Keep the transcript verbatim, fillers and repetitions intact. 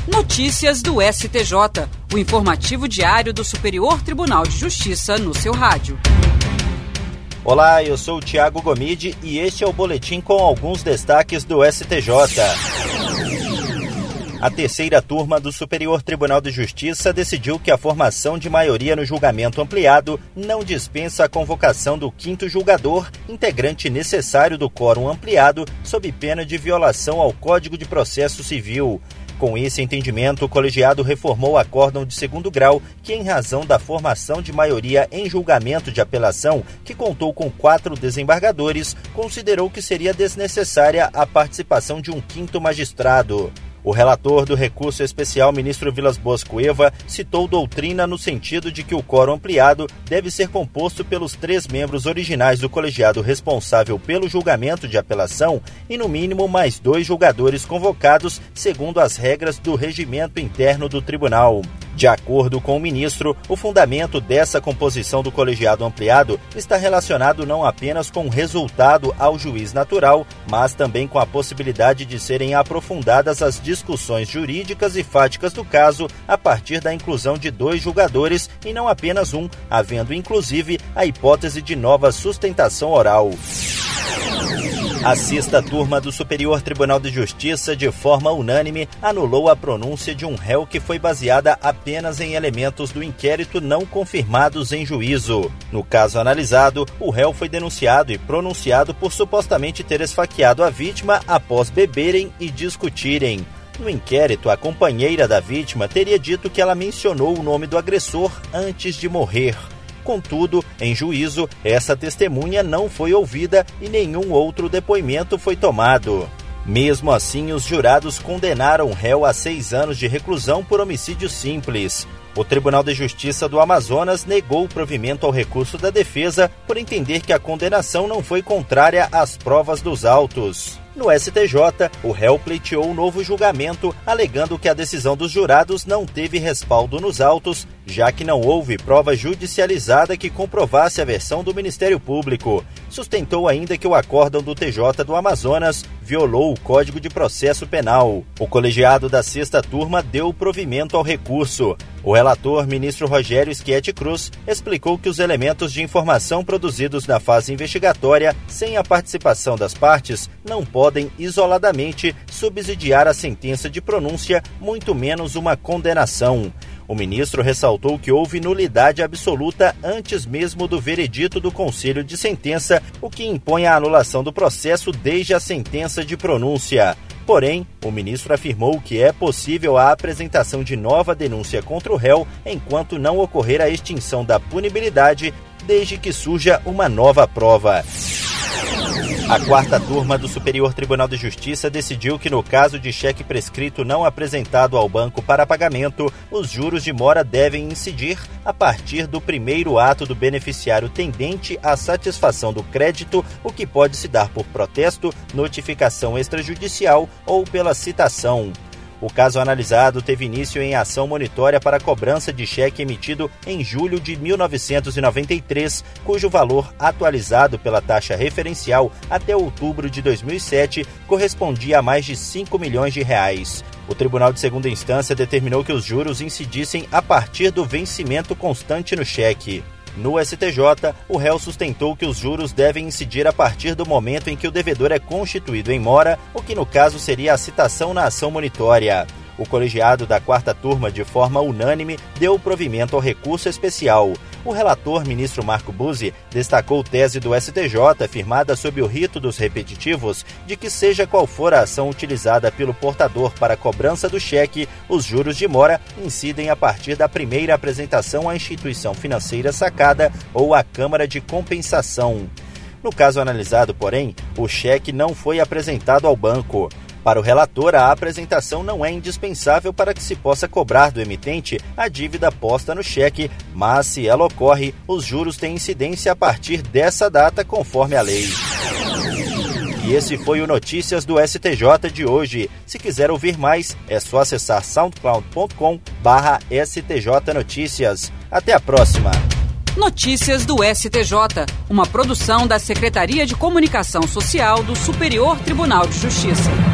Notícias do S T J, o informativo diário do Superior Tribunal de Justiça no seu rádio. Olá, eu sou o Thiago Gomide e este é o boletim com alguns destaques do S T J. A terceira turma do Superior Tribunal de Justiça decidiu que a formação de maioria no julgamento ampliado não dispensa a convocação do quinto julgador, integrante necessário do quórum ampliado, sob pena de violação ao Código de Processo Civil. Com esse entendimento, o colegiado reformou o acórdão de segundo grau, que, em razão da formação de maioria em julgamento de apelação, que contou com quatro desembargadores, considerou que seria desnecessária a participação de um quinto magistrado. O relator do recurso especial, ministro Vilas Boas Cueva, citou doutrina no sentido de que o quórum ampliado deve ser composto pelos três membros originais do colegiado responsável pelo julgamento de apelação e, no mínimo, mais dois julgadores convocados segundo as regras do regimento interno do tribunal. De acordo com o ministro, o fundamento dessa composição do colegiado ampliado está relacionado não apenas com o resultado ao juiz natural, mas também com a possibilidade de serem aprofundadas as discussões jurídicas e fáticas do caso a partir da inclusão de dois julgadores e não apenas um, havendo inclusive a hipótese de nova sustentação oral. A sexta turma do Superior Tribunal de Justiça, de forma unânime, anulou a pronúncia de um réu que foi baseada apenas em elementos do inquérito não confirmados em juízo. No caso analisado, o réu foi denunciado e pronunciado por supostamente ter esfaqueado a vítima após beberem e discutirem. No inquérito, a companheira da vítima teria dito que ela mencionou o nome do agressor antes de morrer. Contudo, em juízo, essa testemunha não foi ouvida e nenhum outro depoimento foi tomado. Mesmo assim, os jurados condenaram o réu a seis anos de reclusão por homicídio simples. O Tribunal de Justiça do Amazonas negou o provimento ao recurso da defesa por entender que a condenação não foi contrária às provas dos autos. No S T J, o réu pleiteou um novo julgamento, alegando que a decisão dos jurados não teve respaldo nos autos, já que não houve prova judicializada que comprovasse a versão do Ministério Público. Sustentou ainda que o acórdão do T J do Amazonas violou o Código de Processo Penal. O colegiado da sexta turma deu provimento ao recurso. O relator, ministro Rogério Schietti Cruz, explicou que os elementos de informação produzidos na fase investigatória, sem a participação das partes, não podem isoladamente subsidiar a sentença de pronúncia, muito menos uma condenação. O ministro ressaltou que houve nulidade absoluta antes mesmo do veredito do Conselho de Sentença, o que impõe a anulação do processo desde a sentença de pronúncia. Porém, o ministro afirmou que é possível a apresentação de nova denúncia contra o réu enquanto não ocorrer a extinção da punibilidade, desde que surja uma nova prova. A quarta turma do Superior Tribunal de Justiça decidiu que, no caso de cheque prescrito não apresentado ao banco para pagamento, os juros de mora devem incidir a partir do primeiro ato do beneficiário tendente à satisfação do crédito, o que pode se dar por protesto, notificação extrajudicial ou pela citação. O caso analisado teve início em ação monitória para a cobrança de cheque emitido em julho de mil novecentos e noventa e três, cujo valor atualizado pela taxa referencial até outubro de dois mil e sete correspondia a mais de cinco milhões de reais. O Tribunal de Segunda Instância determinou que os juros incidissem a partir do vencimento constante no cheque. No S T J, o réu sustentou que os juros devem incidir a partir do momento em que o devedor é constituído em mora, o que no caso seria a citação na ação monitória. O colegiado da quarta turma, de forma unânime, deu provimento ao recurso especial. O relator, ministro Marco Buzzi, destacou tese do S T J, firmada sob o rito dos repetitivos, de que seja qual for a ação utilizada pelo portador para a cobrança do cheque, os juros de mora incidem a partir da primeira apresentação à instituição financeira sacada ou à Câmara de Compensação. No caso analisado, porém, o cheque não foi apresentado ao banco. Para o relator, a apresentação não é indispensável para que se possa cobrar do emitente a dívida posta no cheque, mas, se ela ocorre, os juros têm incidência a partir dessa data, conforme a lei. E esse foi o Notícias do S T J de hoje. Se quiser ouvir mais, é só acessar soundcloud ponto com barra S T J Notícias. Até a próxima! Notícias do S T J, uma produção da Secretaria de Comunicação Social do Superior Tribunal de Justiça.